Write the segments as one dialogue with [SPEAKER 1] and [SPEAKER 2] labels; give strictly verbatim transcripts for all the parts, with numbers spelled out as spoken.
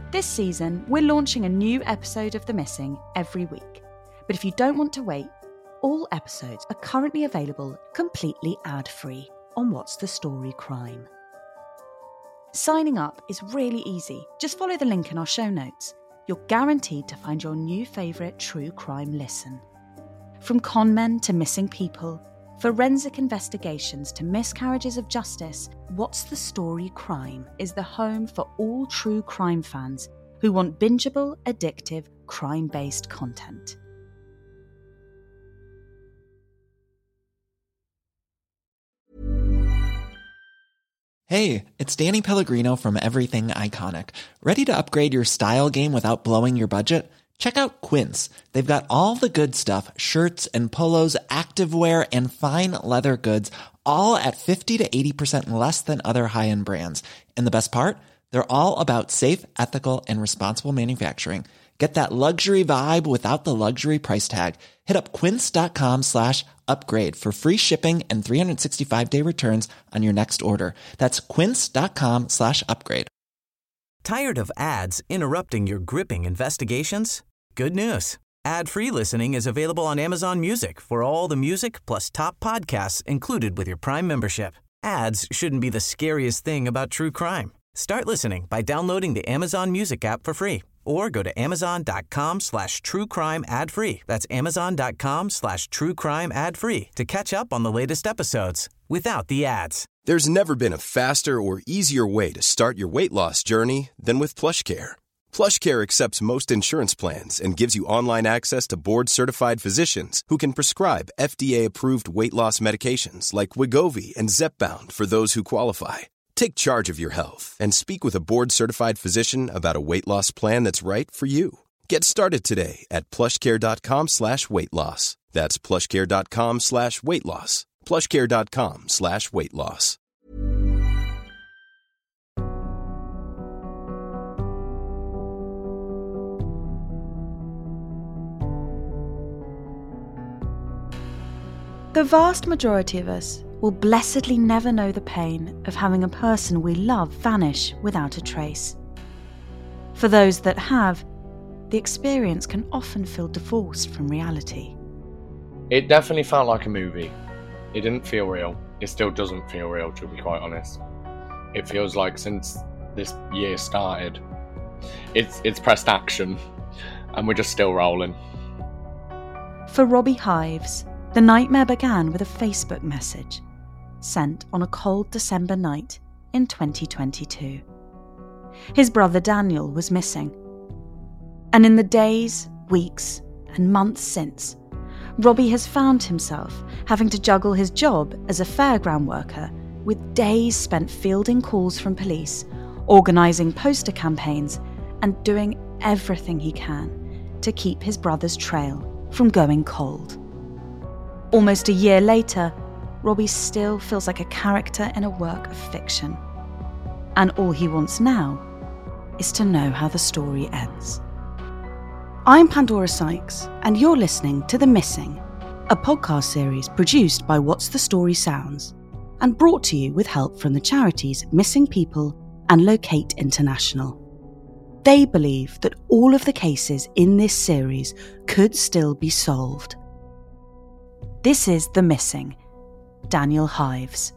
[SPEAKER 1] This season, we're launching a new episode of The Missing every week. But if you don't want to wait, all episodes are currently available completely ad-free on What's the Story Crime. Signing up is really easy. Just follow the link in our show notes. You're guaranteed to find your new favourite true crime listen. From con men to missing people, forensic investigations to miscarriages of justice, What's the Story Crime is the home for all true crime fans who want bingeable, addictive, crime-based content.
[SPEAKER 2] Hey, it's Danny Pellegrino from Everything Iconic. Ready to upgrade your style game without blowing your budget? Check out Quince. They've got all the good stuff, shirts and polos, activewear, and fine leather goods, all at fifty to eighty percent less than other high-end brands. And the best part? They're all about safe, ethical, and responsible manufacturing. Get that luxury vibe without the luxury price tag. Hit up quince.com slash upgrade for free shipping and three sixty-five day returns on your next order. That's quince.com slash upgrade.
[SPEAKER 3] Tired of ads interrupting your gripping investigations? Good news. Ad-free listening is available on Amazon Music for all the music plus top podcasts included with your Prime membership. Ads shouldn't be the scariest thing about true crime. Start listening by downloading the Amazon Music app for free or go to amazon.com slash true crime ad free. That's amazon.com slash true crime ad free to catch up on the latest episodes without the ads.
[SPEAKER 4] There's never been a faster or easier way to start your weight loss journey than with PlushCare. PlushCare accepts most insurance plans and gives you online access to board-certified physicians who can prescribe F D A-approved weight loss medications like Wegovy and Zepbound for those who qualify. Take charge of your health and speak with a board-certified physician about a weight loss plan that's right for you. Get started today at plushcare.com slash weight loss. That's plushcare.com slash weight loss. plushcare.com slash weight loss.
[SPEAKER 1] The vast majority of us will blessedly never know the pain of having a person we love vanish without a trace. For those that have, the experience can often feel divorced from reality.
[SPEAKER 5] It definitely felt like a movie. It didn't feel real. It still doesn't feel real, to be quite honest. It feels like since this year started, it's it's pressed action, and we're just still rolling.
[SPEAKER 1] For Robbie Hives, the nightmare began with a Facebook message sent on a cold December night in twenty twenty-two. His brother Daniel was missing. And in the days, weeks, and months since, Robbie has found himself having to juggle his job as a fairground worker with days spent fielding calls from police, organising poster campaigns, and doing everything he can to keep his brother's trail from going cold. Almost a year later, Robbie still feels like a character in a work of fiction. And all he wants now is to know how the story ends. I'm Pandora Sykes, and you're listening to The Missing, a podcast series produced by What's the Story Sounds, and brought to you with help from the charities Missing People and Locate International. They believe that all of the cases in this series could still be solved. This is The Missing, Daniel Hives.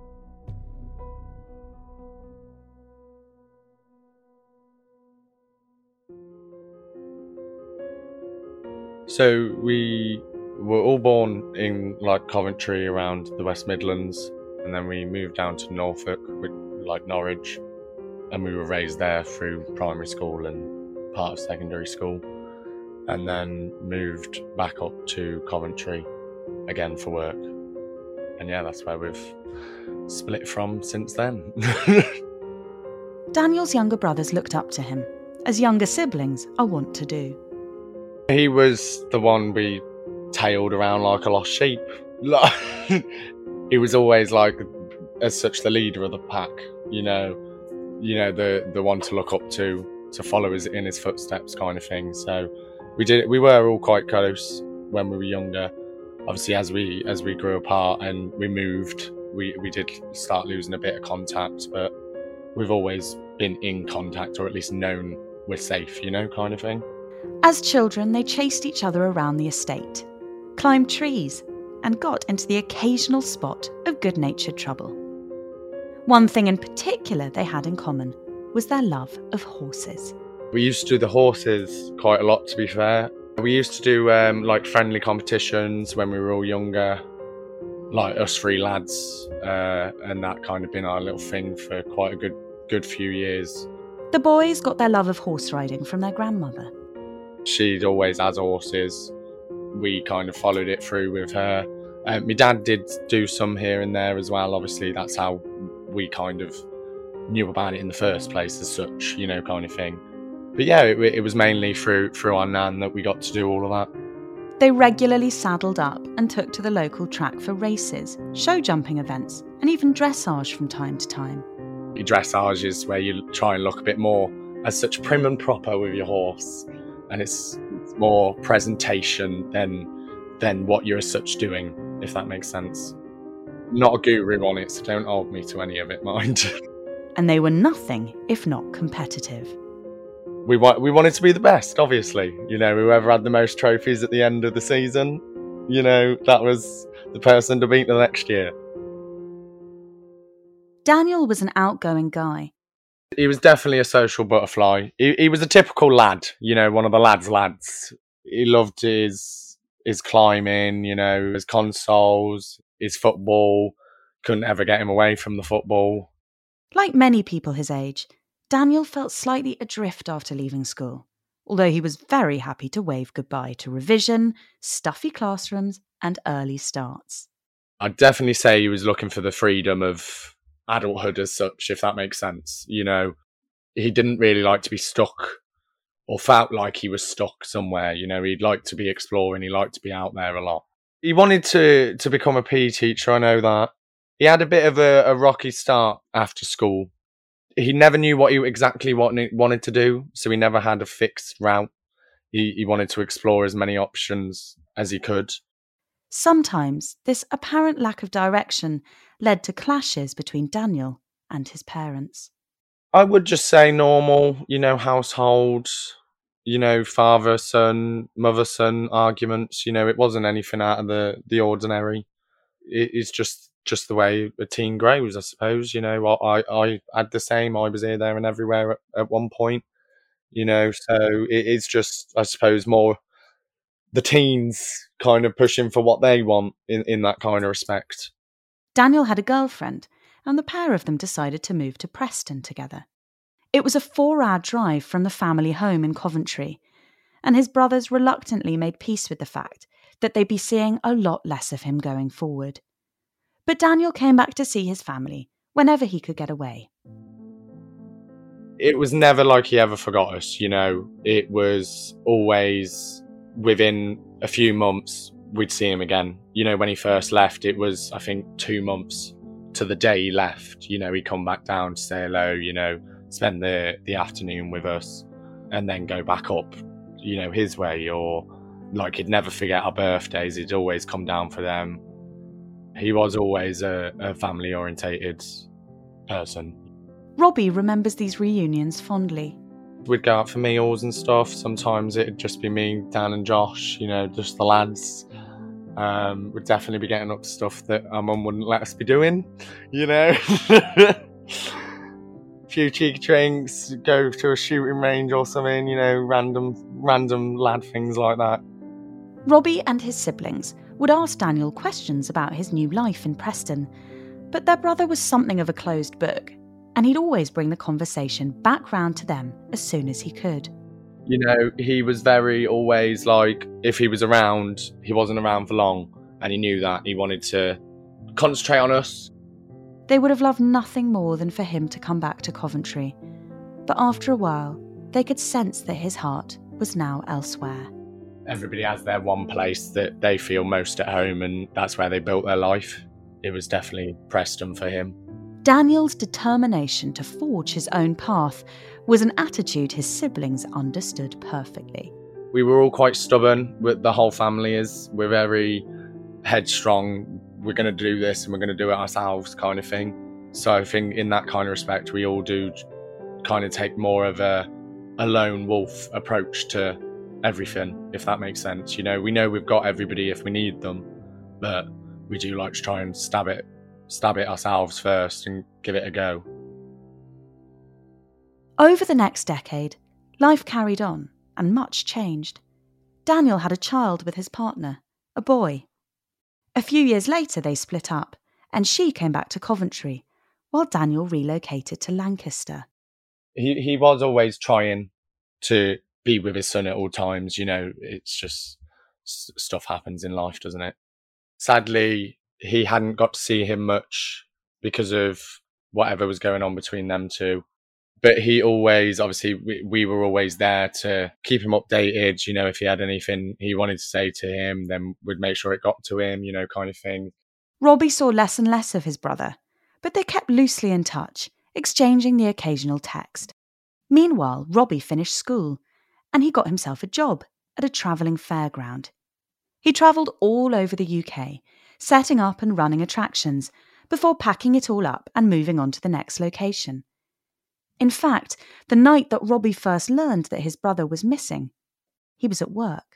[SPEAKER 5] So we were all born in like Coventry around the West Midlands, and then we moved down to Norfolk, with, like Norwich, and we were raised there through primary school and part of secondary school, and then moved back up to Coventry again for work. And yeah, that's where we've split from since then.
[SPEAKER 1] Daniel's younger brothers looked up to him, as younger siblings are wont to do.
[SPEAKER 5] He was the one we tailed around like a lost sheep. He was always like, as such, the leader of the pack, you know, you know, the the one to look up to, to follow his in his footsteps, kind of thing. So we did. We were all quite close when we were younger. Obviously, as we as we grew apart and we moved, we we did start losing a bit of contact. But we've always been in contact, or at least known we're safe, you know, kind of thing.
[SPEAKER 1] As children, they chased each other around the estate, climbed trees, and got into the occasional spot of good-natured trouble. One thing in particular they had in common was their love of horses.
[SPEAKER 5] We used to do the horses quite a lot, to be fair. We used to do um, like friendly competitions when we were all younger, like us three lads, uh, and that kind of been our little thing for quite a good good few years.
[SPEAKER 1] The boys got their love of horse riding from their grandmother.
[SPEAKER 5] She'd always had horses. We kind of followed it through with her. Uh, my dad did do some here and there as well. Obviously, that's how we kind of knew about it in the first place as such, you know, kind of thing. But yeah, it, it was mainly through through our nan that we got to do all of that.
[SPEAKER 1] They regularly saddled up and took to the local track for races, show jumping events, and even dressage from time to time.
[SPEAKER 5] Your dressage is where you try and look a bit more as such prim and proper with your horse, and it's, it's more presentation than than what you're as such doing, if that makes sense. Not a guru on it, so don't hold me to any of it, mind.
[SPEAKER 1] And they were nothing if not competitive.
[SPEAKER 5] We wa- we wanted to be the best, obviously. You know, whoever had the most trophies at the end of the season, you know, that was the person to beat the next year.
[SPEAKER 1] Daniel was an outgoing guy.
[SPEAKER 5] He was definitely a social butterfly. He, he was a typical lad, you know, one of the lads' lads. He loved his his climbing, you know, his consoles, his football. Couldn't ever get him away from the football.
[SPEAKER 1] Like many people his age, Daniel felt slightly adrift after leaving school, although he was very happy to wave goodbye to revision, stuffy classrooms, and early starts.
[SPEAKER 5] I'd definitely say he was looking for the freedom of adulthood as such, if that makes sense. You know, he didn't really like to be stuck or felt like he was stuck somewhere. You know, he'd like to be exploring, he liked to be out there a lot. He wanted to, to become a P E teacher, I know that. He had a bit of a, a rocky start after school. He never knew what he exactly wanted, wanted to do, so he never had a fixed route. He, he wanted to explore as many options as he could.
[SPEAKER 1] Sometimes this apparent lack of direction led to clashes between Daniel and his parents.
[SPEAKER 5] I would just say normal, you know, household, you know, father, son, mother, son arguments. You know, it wasn't anything out of the, the ordinary. It, it's just just the way a teen grows, I suppose. You know, I, I had the same. I was here, there and everywhere at, at one point, you know, so it is just, I suppose, more the teens kind of pushing for what they want in, in that kind of respect.
[SPEAKER 1] Daniel had a girlfriend, and the pair of them decided to move to Preston together. It was a four-hour drive from the family home in Coventry, and his brothers reluctantly made peace with the fact that they'd be seeing a lot less of him going forward. But Daniel came back to see his family whenever he could get away.
[SPEAKER 5] It was never like he ever forgot us, you know. It was always within a few months we'd see him again. You know, when he first left, it was, I think, two months to the day he left. You know, he'd come back down to say hello, you know, spend the, the afternoon with us and then go back up, you know, his way. Or like, he'd never forget our birthdays. He'd always come down for them. He was always a, a family-orientated person.
[SPEAKER 1] Robbie remembers these reunions fondly.
[SPEAKER 5] We'd go out for meals and stuff. Sometimes it'd just be me, Dan and Josh, you know, just the lads. Um, we'd definitely be getting up to stuff that our mum wouldn't let us be doing, you know. A few cheeky drinks, go to a shooting range or something, you know, random, random lad things like that.
[SPEAKER 1] Robbie and his siblings would ask Daniel questions about his new life in Preston, but their brother was something of a closed book, and he'd always bring the conversation back round to them as soon as he could.
[SPEAKER 5] You know, he was very always like, if he was around, he wasn't around for long, and he knew that. He wanted to concentrate on us.
[SPEAKER 1] They would have loved nothing more than for him to come back to Coventry, but after a while, they could sense that his heart was now elsewhere.
[SPEAKER 5] Everybody has their one place that they feel most at home, and that's where they built their life. It was definitely Preston for him.
[SPEAKER 1] Daniel's determination to forge his own path was an attitude his siblings understood perfectly.
[SPEAKER 5] We were all quite stubborn, the whole family is. We're very headstrong. We're going to do this and we're going to do it ourselves kind of thing. So I think in that kind of respect, we all do kind of take more of a, a lone wolf approach to everything, if that makes sense. You know, we know we've got everybody if we need them, but we do like to try and stab it, stab it ourselves first and give it a go.
[SPEAKER 1] Over the next decade, life carried on and much changed. Daniel had a child with his partner, a boy. A few years later, they split up, and she came back to Coventry, while Daniel relocated to Lancaster.
[SPEAKER 5] He he was always trying to be with his son at all times. You know, it's just s- stuff happens in life, doesn't it? Sadly, he hadn't got to see him much because of whatever was going on between them two. But he always, obviously, we, we were always there to keep him updated. You know, if he had anything he wanted to say to him, then we'd make sure it got to him, you know, kind of thing.
[SPEAKER 1] Robbie saw less and less of his brother, but they kept loosely in touch, exchanging the occasional text. Meanwhile, Robbie finished school, and he got himself a job at a travelling fairground. He travelled all over the U K, setting up and running attractions, before packing it all up and moving on to the next location. In fact, the night that Robbie first learned that his brother was missing, he was at work.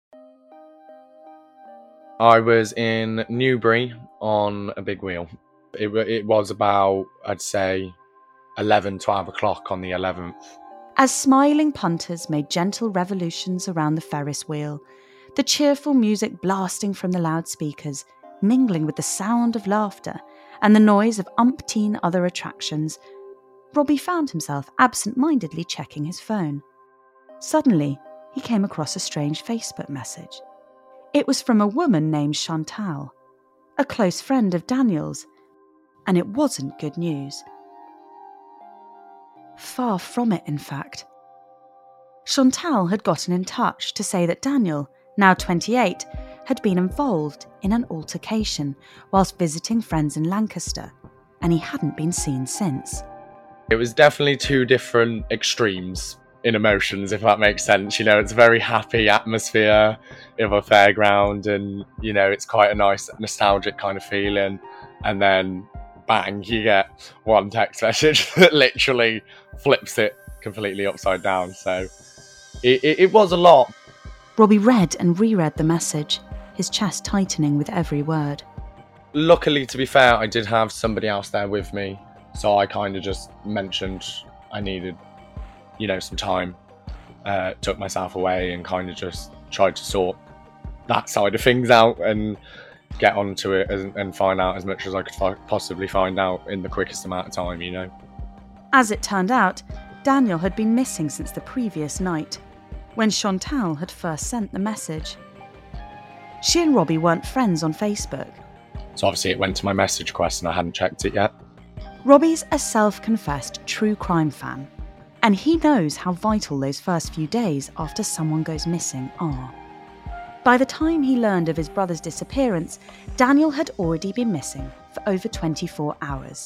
[SPEAKER 5] I was in Newbury on a big wheel. It, it was about, I'd say, eleven, twelve o'clock on the eleventh.
[SPEAKER 1] As smiling punters made gentle revolutions around the Ferris wheel, the cheerful music blasting from the loudspeakers, mingling with the sound of laughter and the noise of umpteen other attractions, Robbie found himself absent-mindedly checking his phone. Suddenly, he came across a strange Facebook message. It was from a woman named Chantal, a close friend of Daniel's, and it wasn't good news. Far from it, in fact. Chantal had gotten in touch to say that Daniel, now twenty-eight, had been involved in an altercation whilst visiting friends in Lancaster, and he hadn't been seen since.
[SPEAKER 5] It was definitely two different extremes in emotions, if that makes sense. You know, it's a very happy atmosphere of a fairground and, you know, it's quite a nice nostalgic kind of feeling. And then, bang, you get one text message that literally flips it completely upside down. So it, it, it was a lot.
[SPEAKER 1] Robbie read and reread the message, his chest tightening with every word.
[SPEAKER 5] Luckily, to be fair, I did have somebody else there with me. So I kind of just mentioned I needed, you know, some time, uh, took myself away and kind of just tried to sort that side of things out and get onto it and, and find out as much as I could fi- possibly find out in the quickest amount of time, you know.
[SPEAKER 1] As it turned out, Daniel had been missing since the previous night, when Chantal had first sent the message. She and Robbie weren't friends on Facebook.
[SPEAKER 5] So obviously it went to my message request and I hadn't checked it yet.
[SPEAKER 1] Robbie's a self-confessed true crime fan, and he knows how vital those first few days after someone goes missing are. By the time he learned of his brother's disappearance, Daniel had already been missing for over twenty-four hours.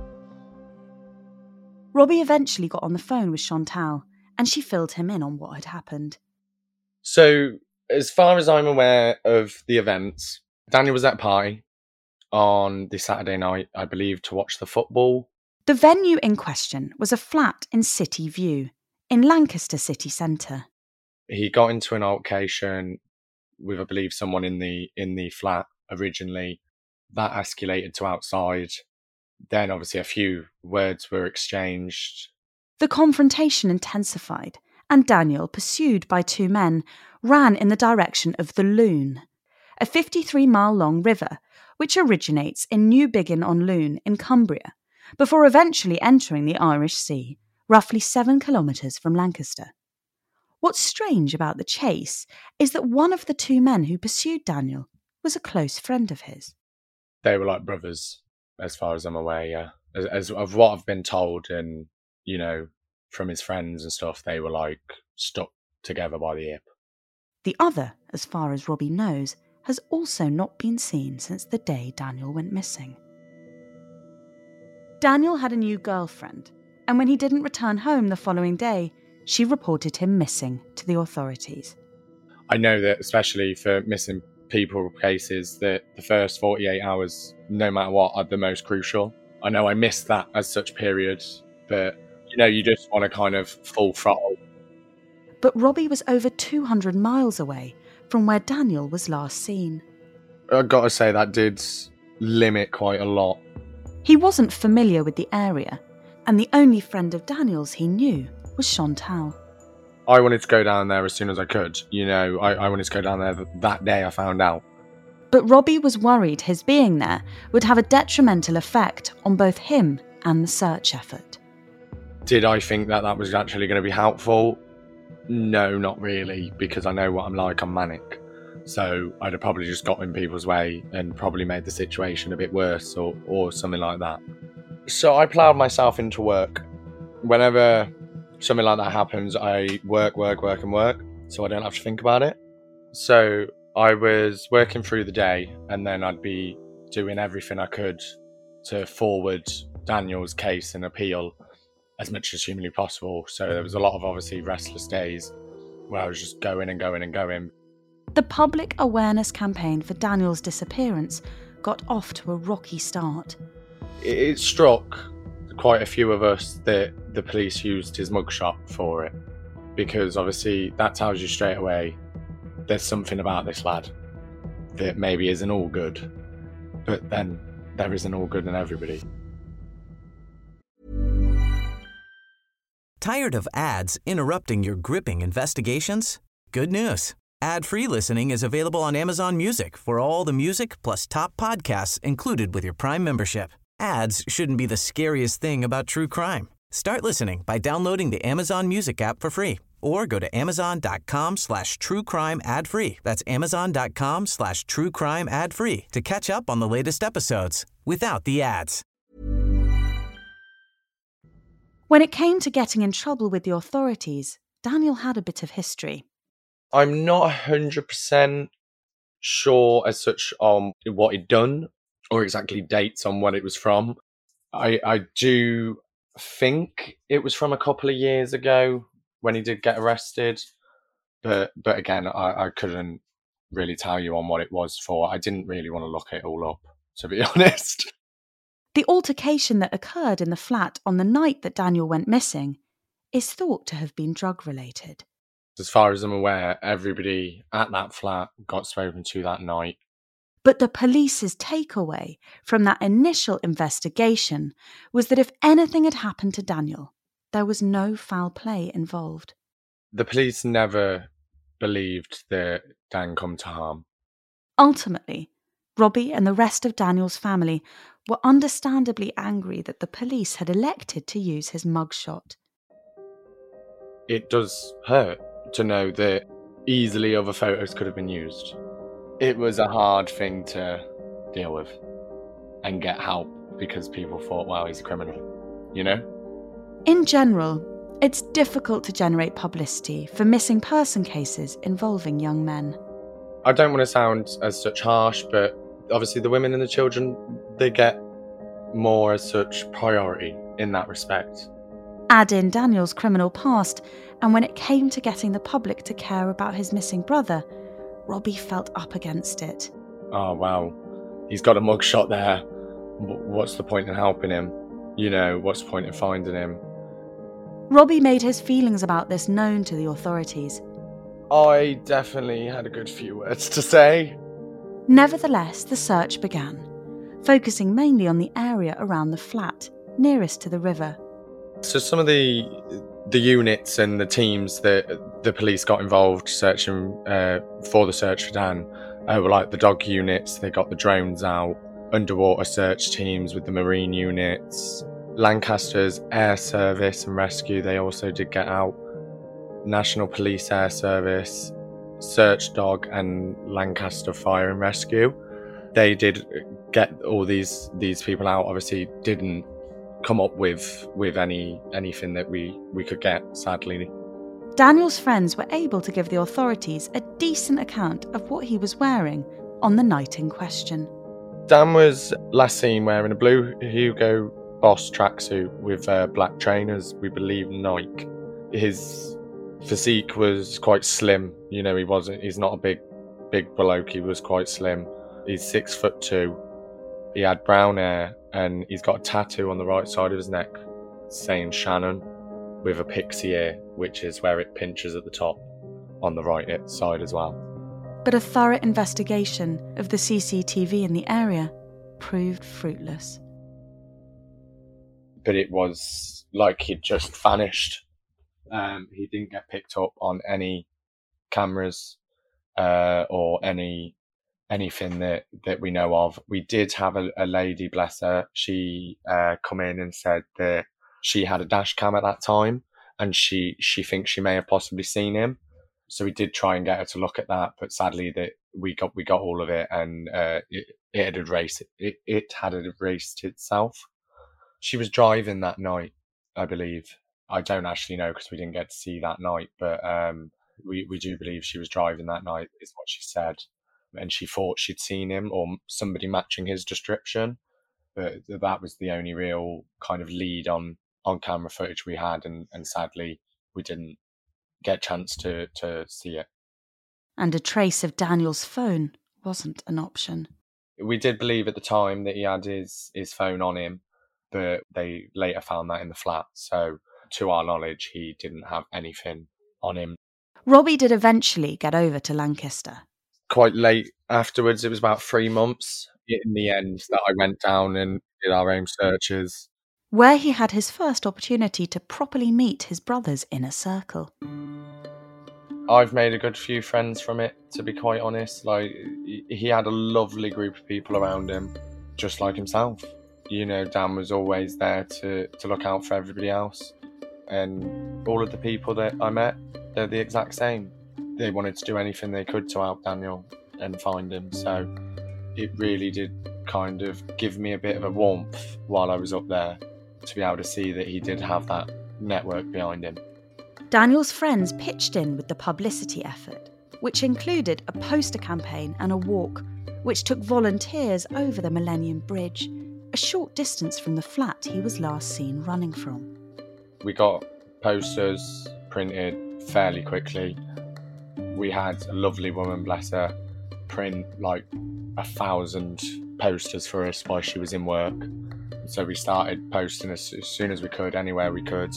[SPEAKER 1] Robbie eventually got on the phone with Chantal, and she filled him in on what had happened.
[SPEAKER 5] So, as far as I'm aware of the events, Daniel was at a party on the Saturday night, I believe, to watch the football.
[SPEAKER 1] The venue in question was a flat in City View, in Lancaster city centre.
[SPEAKER 5] He got into an altercation with, I believe, someone in the in the flat originally. That escalated to outside. Then, obviously, a few words were exchanged.
[SPEAKER 1] The confrontation intensified, and Daniel, pursued by two men, ran in the direction of the Lune, a fifty-three mile long river which originates in Newbiggin-on-Lune in Cumbria, before eventually entering the Irish Sea, roughly seven kilometres from Lancaster. What's strange about the chase is that one of the two men who pursued Daniel was a close friend of his.
[SPEAKER 5] They were like brothers, as far as I'm aware, yeah. As, as of what I've been told and, you know, from his friends and stuff, they were like stuck together by the hip.
[SPEAKER 1] The other, as far as Robbie knows, has also not been seen since the day Daniel went missing. Daniel had a new girlfriend, and when he didn't return home the following day, she reported him missing to the authorities.
[SPEAKER 5] I know that, especially for missing people cases, that the first forty-eight hours, no matter what, are the most crucial. I know I missed that as such period, but, you know, you just want to kind of full throttle
[SPEAKER 1] But Robbie was over two hundred miles away from where Daniel was last seen.
[SPEAKER 5] I've got to say that did limit quite a lot.
[SPEAKER 1] He wasn't familiar with the area, and the only friend of Daniel's he knew was Chantal.
[SPEAKER 5] I wanted to go down there as soon as I could. You know, I, I wanted to go down there th- that day I found out.
[SPEAKER 1] But Robbie was worried his being there would have a detrimental effect on both him and the search effort.
[SPEAKER 5] Did I think that that was actually going to be helpful? No, not really, because I know what I'm like, I'm manic. So I'd have probably just got in people's way and probably made the situation a bit worse or, or something like that. So I ploughed myself into work. Whenever something like that happens, I work, work, work and work, so I don't have to think about it. So I was working through the day, and then I'd be doing everything I could to forward Daniel's case and appeal as much as humanly possible. So there was a lot of obviously restless days where I was just going and going and going.
[SPEAKER 1] The public awareness campaign for Daniel's disappearance got off to a rocky start.
[SPEAKER 5] It struck quite a few of us that the police used his mugshot for it, because obviously that tells you straight away there's something about this lad that maybe isn't all good, but then there isn't all good in everybody.
[SPEAKER 3] Tired of ads interrupting your gripping investigations? Good news. Ad-free listening is available on Amazon Music for all the music plus top podcasts included with your Prime membership. Ads shouldn't be the scariest thing about true crime. Start listening by downloading the Amazon Music app for free or go to amazon.com slash true crime ad free. That's amazon.com slash true crime ad free to catch up on the latest episodes without the ads.
[SPEAKER 1] When it came to getting in trouble with the authorities, Daniel had a bit of history.
[SPEAKER 5] I'm not one hundred percent sure as such on what he'd done or exactly dates on what it was from. I, I do think it was from a couple of years ago when he did get arrested. But but again, I, I couldn't really tell you on what it was for. I didn't really want to look it all up, to be honest.
[SPEAKER 1] The altercation that occurred in the flat on the night that Daniel went missing is thought to have been drug-related.
[SPEAKER 5] As far as I'm aware, everybody at that flat got spoken to that night.
[SPEAKER 1] But the police's takeaway from that initial investigation was that if anything had happened to Daniel, there was no foul play involved.
[SPEAKER 5] The police never believed that Dan come to harm.
[SPEAKER 1] Ultimately, Robbie and the rest of Daniel's family were understandably angry that the police had elected to use his mugshot.
[SPEAKER 5] It does hurt to know that easily other photos could have been used. It was a hard thing to deal with and get help because people thought, wow, he's a criminal, you know?
[SPEAKER 1] In general, it's difficult to generate publicity for missing person cases involving young men.
[SPEAKER 5] I don't want to sound as such harsh, but obviously the women and the children, they get more as such priority in that respect.
[SPEAKER 1] Add in Daniel's criminal past, and when it came to getting the public to care about his missing brother, Robbie felt up against it.
[SPEAKER 5] Oh, wow. He's got a mugshot there. What's the point in helping him? You know, what's the point in finding him?
[SPEAKER 1] Robbie made his feelings about this known to the authorities.
[SPEAKER 5] I definitely had a good few words to say.
[SPEAKER 1] Nevertheless, the search began, focusing mainly on the area around the flat, nearest to the river.
[SPEAKER 5] So some of the the units and the teams that the police got involved searching uh, for the search for Dan uh, were like the dog units. They got the drones out, underwater search teams with the marine units, Lancaster's Air Service and Rescue, they also did get out, National Police Air Service, Search Dog and Lancaster Fire and Rescue. They did get all these these people out. Obviously didn't come up with with any anything that we we could get, sadly.
[SPEAKER 1] Daniel's friends were able to give the authorities a decent account of what he was wearing on the night in question.
[SPEAKER 5] Dan was last seen wearing a blue Hugo Boss tracksuit with uh, black trainers, we believe Nike. His physique was quite slim, you know, he wasn't he's not a big big bloke, he was quite slim. He's six foot two. He had brown hair and he's got a tattoo on the right side of his neck saying Shannon with a pixie ear which is where it pinches at the top on the right side as well.
[SPEAKER 1] But a thorough investigation of the C C T V in the area proved fruitless.
[SPEAKER 5] But it was like he'd just vanished. Um, he didn't get picked up on any cameras uh, or any anything that, that we know of. We did have a, a lady, bless her, she uh, come in and said that she had a dash cam at that time and she, she thinks she may have possibly seen him. So we did try and get her to look at that, but sadly that we got we got all of it and uh, it, it had erased it, it had erased itself. She was driving that night, I believe. I don't actually know because we didn't get to see that night, but um, we, we do believe she was driving that night, is what she said. And she thought she'd seen him or somebody matching his description, but that was the only real kind of lead on, on camera footage we had, and, and sadly we didn't get a chance to, to see it.
[SPEAKER 1] And a trace of Daniel's phone wasn't an option.
[SPEAKER 5] We did believe at the time that he had his, his phone on him, but they later found that in the flat. So to our knowledge, he didn't have anything on him.
[SPEAKER 1] Robbie did eventually get over to Lancaster.
[SPEAKER 5] Quite late afterwards, it was about three months in the end that I went down and did our own searches.
[SPEAKER 1] Where he had his first opportunity to properly meet his brother's inner circle.
[SPEAKER 5] I've made a good few friends from it, to be quite honest. Like, he had a lovely group of people around him, just like himself. You know, Dan was always there to, to look out for everybody else. And all of the people that I met, they're the exact same. They wanted to do anything they could to help Daniel and find him. So it really did kind of give me a bit of a warmth while I was up there to be able to see that he did have that network behind him.
[SPEAKER 1] Daniel's friends pitched in with the publicity effort, which included a poster campaign and a walk, which took volunteers over the Millennium Bridge, a short distance from the flat he was last seen running from.
[SPEAKER 5] We got posters printed fairly quickly. We had a lovely woman, bless her, print like a thousand posters for us while she was in work. So we started posting as, as soon as we could, anywhere we could.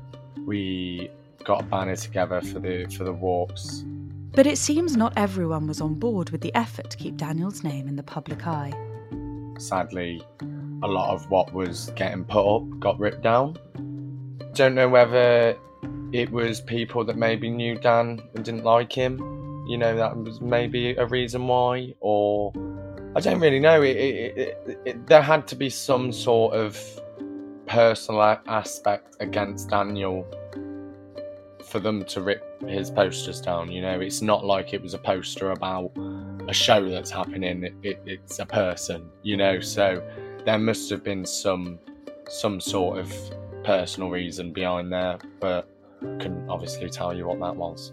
[SPEAKER 5] We got a banner together for the for the walks.
[SPEAKER 1] But it seems not everyone was on board with the effort to keep Daniel's name in the public eye.
[SPEAKER 5] Sadly, a lot of what was getting put up got ripped down. Don't know whether it was people that maybe knew Dan and didn't like him. You know, that was maybe a reason why, or I don't really know. It, it, it, it, there had to be some sort of personal aspect against Daniel for them to rip his posters down. You know, it's not like it was a poster about a show that's happening. It, it, it's a person, you know, so there must have been some some sort of personal reason behind there, but I couldn't obviously tell you what that was.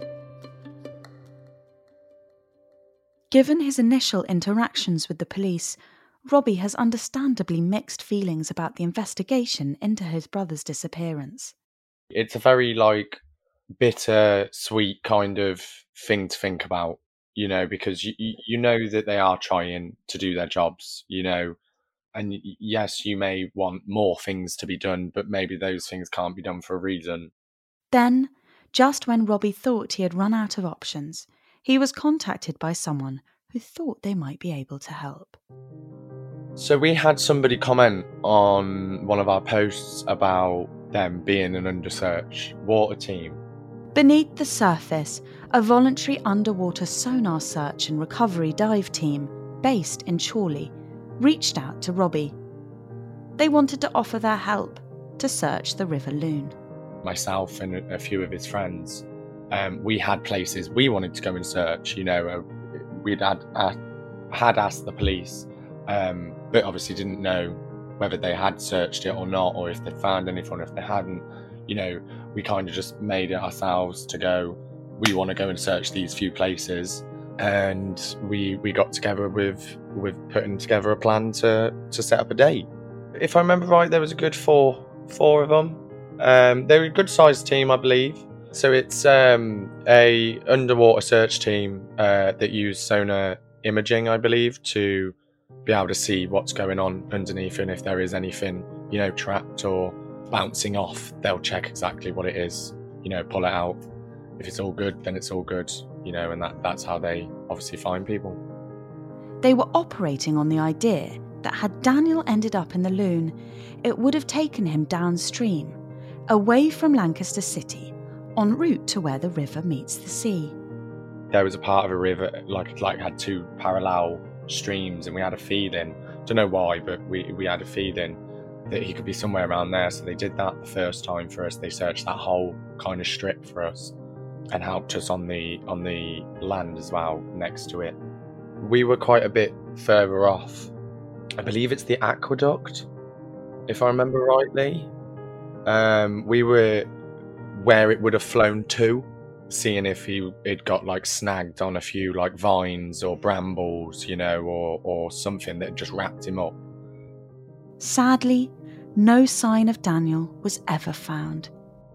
[SPEAKER 1] Given his initial interactions with the police, Robbie has understandably mixed feelings about the investigation into his brother's disappearance.
[SPEAKER 5] It's a very, like, bitter, sweet kind of thing to think about, you know, because you, you know that they are trying to do their jobs, you know, and yes, you may want more things to be done, but maybe those things can't be done for a reason.
[SPEAKER 1] Then, just when Robbie thought he had run out of options, he was contacted by someone who thought they might be able to help.
[SPEAKER 5] So we had somebody comment on one of our posts about them being an under search water team.
[SPEAKER 1] Beneath the Surface, a voluntary underwater sonar search and recovery dive team, based in Chorley, reached out to Robbie. They wanted to offer their help to search the River Loon.
[SPEAKER 5] Myself and a few of his friends, um, we had places we wanted to go and search. You know, uh, we'd had, uh, had asked the police, um, but obviously didn't know whether they had searched it or not, or if they found anything, if they hadn't. You know, we kind of just made it ourselves to go, we want to go and search these few places. And we we got together with with putting together a plan to, to set up a date. If I remember right, there was a good four four of them. Um, they were a good sized team, I believe. So it's um, a underwater search team uh, that use sonar imaging, I believe, to be able to see what's going on underneath, and if there is anything, you know, trapped or bouncing off, they'll check exactly what it is you know, pull it out. If it's all good, then it's all good, you know, and that, that's how they obviously find people.
[SPEAKER 1] They were operating on the idea that had Daniel ended up in the Lune, it would have taken him downstream, away from Lancaster City, en route to where the river meets the sea.
[SPEAKER 5] There was a part of a river, like like had two parallel streams, and we had a feeling, don't know why, but we, we had a feeling that he could be somewhere around there. So they did that the first time for us. They searched that whole kind of strip for us and helped us on the on the land as well, next to it. We were quite a bit further off. I believe it's the aqueduct, if I remember rightly. Um, we were where it would have flown to, seeing if he it got like snagged on a few like vines or brambles, you know, or or something that just wrapped him up.
[SPEAKER 1] Sadly, no sign of Daniel was ever found.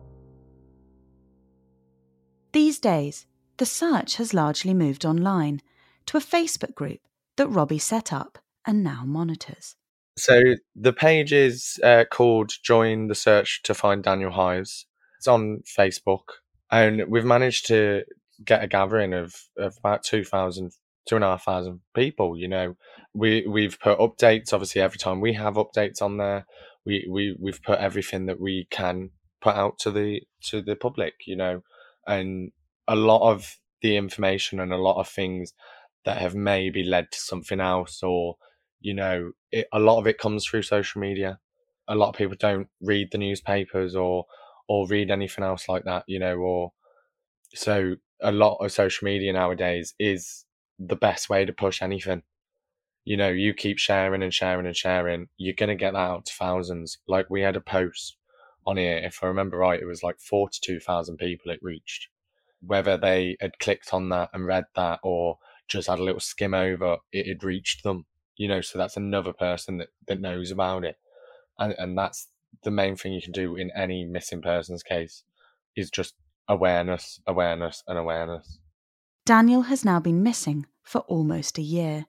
[SPEAKER 1] These days, the search has largely moved online to a Facebook group that Robbie set up and now monitors.
[SPEAKER 5] So the page is uh, called Join the Search to Find Daniel Hives. It's on Facebook, and we've managed to get a gathering of, of about two thousand, two and a half thousand people. You know, we we've put updates. Obviously, every time we have updates on there, we we we've put everything that we can put out to the to the public. You know, and a lot of the information and a lot of things that have maybe led to something else, or you know, it, a lot of it comes through social media. A lot of people don't read the newspapers or or read anything else like that, you know, or so a lot of social media nowadays is the best way to push anything. You know, you keep sharing and sharing and sharing, you're going to get that out to thousands. Like we had a post on here, if I remember right, it was like forty-two thousand people it reached. Whether they had clicked on that and read that or just had a little skim over, it had reached them, you know, so that's another person that, that knows about it. And and that's the main thing you can do in any missing persons case, is just awareness, awareness, and awareness.
[SPEAKER 1] Daniel has now been missing for almost a year.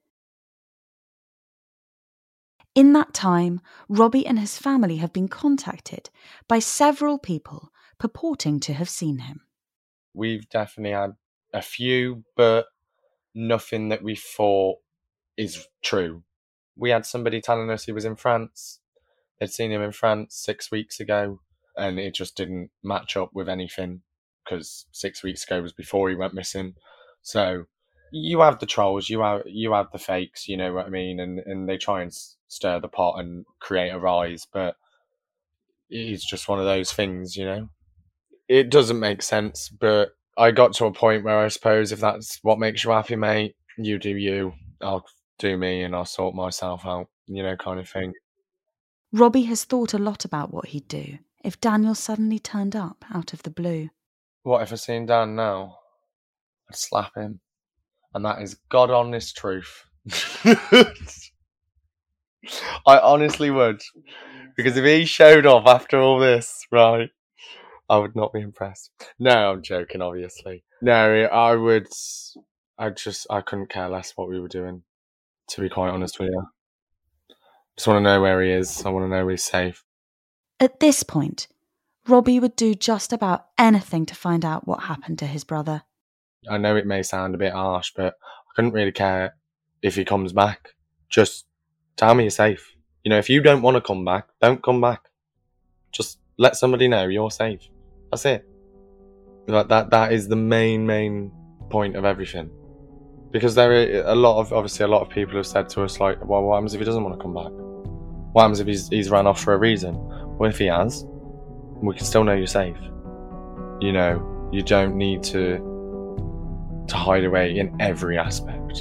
[SPEAKER 1] In that time, Robbie and his family have been contacted by several people purporting to have seen him.
[SPEAKER 5] We've definitely had a few, but nothing that we thought is true. We had somebody telling us he was in France. They'd seen him in France six weeks ago, and it just didn't match up with anything, because six weeks ago was before he went missing. So you have the trolls, you have you have the fakes, you know what I mean, and, and they try and stir the pot and create a rise, but it's just one of those things, you know. It doesn't make sense, but I got to a point where I suppose if that's what makes you happy, mate, you do you, I'll do me, and I'll sort myself out, you know, kind of thing.
[SPEAKER 1] Robbie has thought a lot about what he'd do if Daniel suddenly turned up out of the blue.
[SPEAKER 5] What if I seen Dan now? I'd slap him. And that is God honest truth. I honestly would. Because if he showed off after all this, right, I would not be impressed. No, I'm joking, obviously. No, I would, I just, I couldn't care less what we were doing, to be quite honest with you. Just want to know where he is. I want to know he's safe.
[SPEAKER 1] At this point, Robbie would do just about anything to find out what happened to his brother.
[SPEAKER 5] I know it may sound a bit harsh, but I couldn't really care if he comes back. Just tell me you're safe. You know, if you don't want to come back, don't come back. Just let somebody know you're safe. That's it. Like that. That is the main, main point of everything. Because there are a lot of, obviously, a lot of people have said to us, like, well, what happens if he doesn't want to come back? What happens if he's he's run off for a reason? Well, if he has, we can still know you're safe. You know, you don't need to to hide away in every aspect.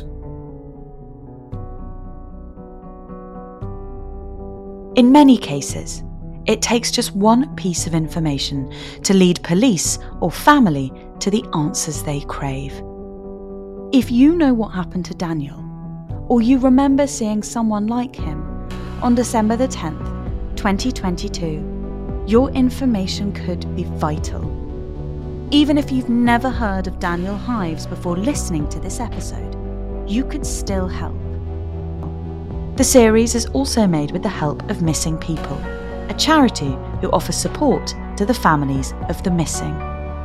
[SPEAKER 1] In many cases, it takes just one piece of information to lead police or family to the answers they crave. If you know what happened to Daniel, or you remember seeing someone like him on December the tenth, twenty twenty-two, your information could be vital. Even if you've never heard of Daniel Hives before listening to this episode, you could still help. The series is also made with the help of Missing People, a charity who offers support to the families of the missing.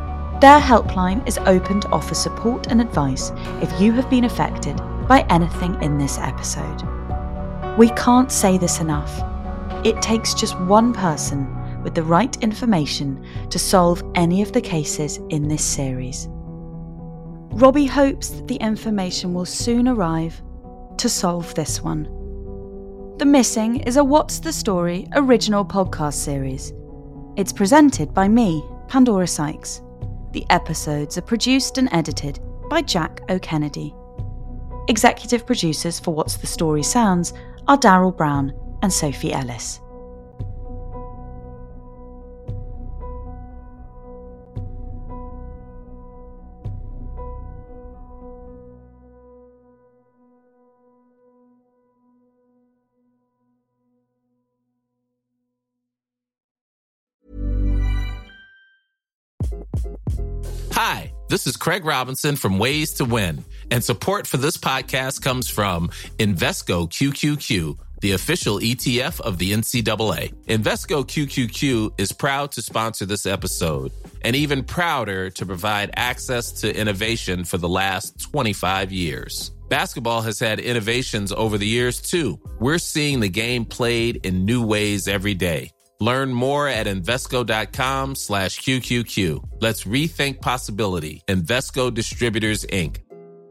[SPEAKER 1] Their helpline is open to offer support and advice if you have been affected by anything in this episode. We can't say this enough. It takes just one person with the right information to solve any of the cases in this series. Robbie hopes that the information will soon arrive to solve this one. The Missing is a What's the Story original podcast series. It's presented by me, Pandora Sykes. The episodes are produced and edited by Jack O'Kennedy. Executive producers for What's the Story Sounds are Daryl Brown and Sophie Ellis.
[SPEAKER 6] Hi, this is Craig Robinson from Ways to Win, and support for this podcast comes from Invesco Q Q Q, the official E T F of the N C double A. Invesco Q Q Q is proud to sponsor this episode, and even prouder to provide access to innovation for the last twenty-five years. Basketball has had innovations over the years, too. We're seeing the game played in new ways every day. Learn more at Invesco.com slash QQQ. Let's rethink possibility. Invesco Distributors, Incorporated.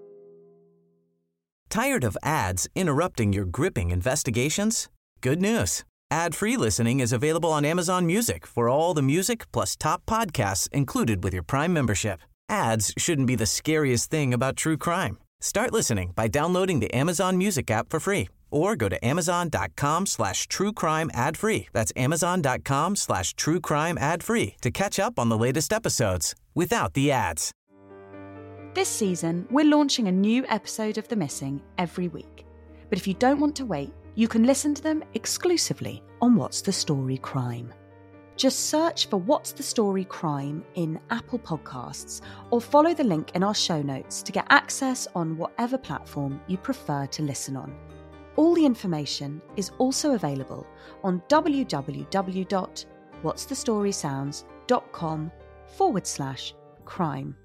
[SPEAKER 3] Tired of ads interrupting your gripping investigations? Good news. Ad-free listening is available on Amazon Music for all the music plus top podcasts included with your Prime membership. Ads shouldn't be the scariest thing about true crime. Start listening by downloading the Amazon Music app for free or go to amazon.com slash true crime ad free. That's amazon.com slash true crime ad free to catch up on the latest episodes without the ads.
[SPEAKER 1] This season, we're launching a new episode of The Missing every week. But if you don't want to wait, you can listen to them exclusively on What's the Story Crime. Just search for What's the Story Crime in Apple Podcasts or follow the link in our show notes to get access on whatever platform you prefer to listen on. All the information is also available on www.whatsthestorysounds.com forward slash crime.